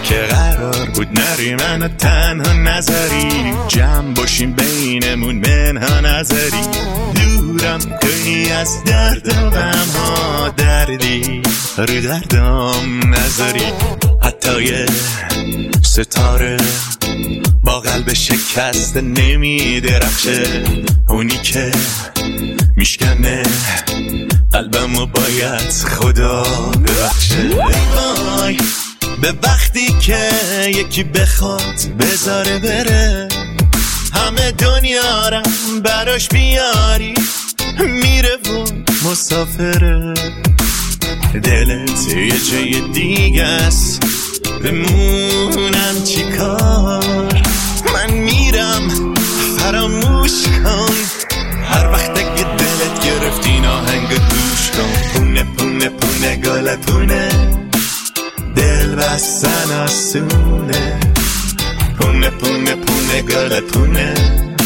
که قرار بود نری منو تنها نذاری، جمع باشیم بینمون منها نذاری، دورم کنی از درد و غم ها، دردی رو دردم نذاری. حتی یه ستاره با قلب شکست نمی درخشه، اونی که میشکنه قلبمو باید خدا ببخشه. وای به وقتی که یکی بخواد بذاره بره، همه دنیا رم براش بیاری، میره و مسافره. دلت یه جای دیگه است، بمونم چی کار؟ من میرم فراموش کن، هر وقت که دلت گرفت این آهنگ گوش کن. پونه پونه پونه گل پونه، دل بستن آسونه، پونه پونه پونه گل پونه،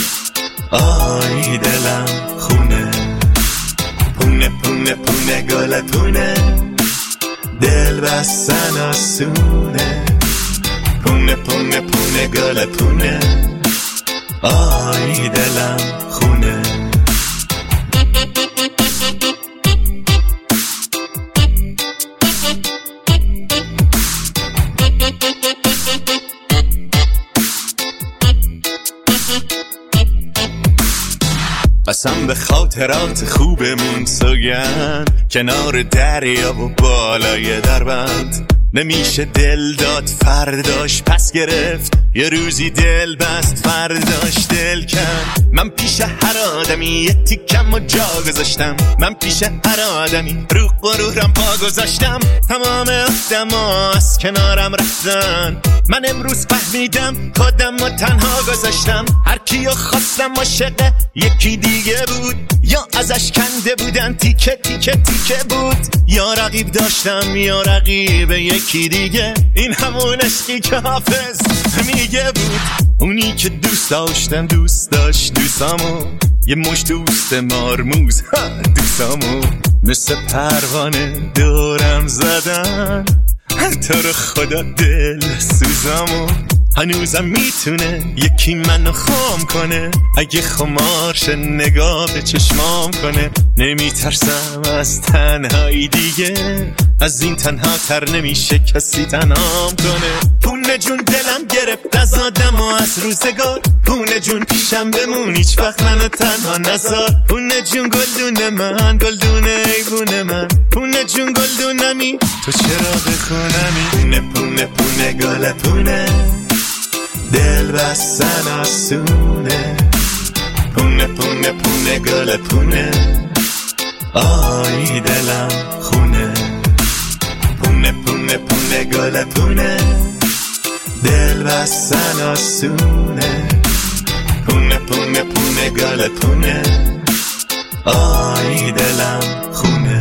آی دلم خونه. پونه پونه پونه گل پونه، دل بستن آسونه، پونه پونه پونه گل پونه، آی دلم خونه. قسم به خاطرات خوبمون سوگند، کنار دریا و بالای دربند. نمیشه دل داد فرداش پس گرفت، یه روزی دل بست فرداش دل کن. من پیش هر آدمی یه تیکم و جا گذاشتم، من پیش هر آدمی رو غرورم پا گذاشتم. تمام آدما از کنارم رفتن، من امروز فهمیدم خودم رو تنها گذاشتم. هر کیو خواستم عاشق یکی دیگه بود، یا ازش کنده بودن تیکه تیکه تیکه بود، یا رقیب داشتم یا رقیب یکی دیگه. این همون عشقی که حافظ میگه بود، اونی که دوست داشتم دوست داشت دوستامو، یه مش دوست مارموز دوستامو مثل پروانه دورم زدن. تو رو خدا دل سوزامو، هنوزم میتونه یکی منو خام کنه، اگه خمارش نگاه به چشمام کنه. نمیترسم از تنهایی دیگه، از این تنها تر نمیشه کسی تنهام کنه. پونه جون دلم گرفت از آدم و از روزگار، پونه جون پیشم بمون هیچ وقت منو تنها نذار. پونه جون گلدون من، گلدون ایوون من، پونه جون گلدونمی تو چرا بخونمی. پونه پونه پونه گل پونه، دل بستن آسونه، پونه پونه پونه گل پونه، آی دلم خونه. پونه پونه پونه گل پونه، دل بستن آسونه، پونه پونه پونه گل پونه، آی دلم خونه.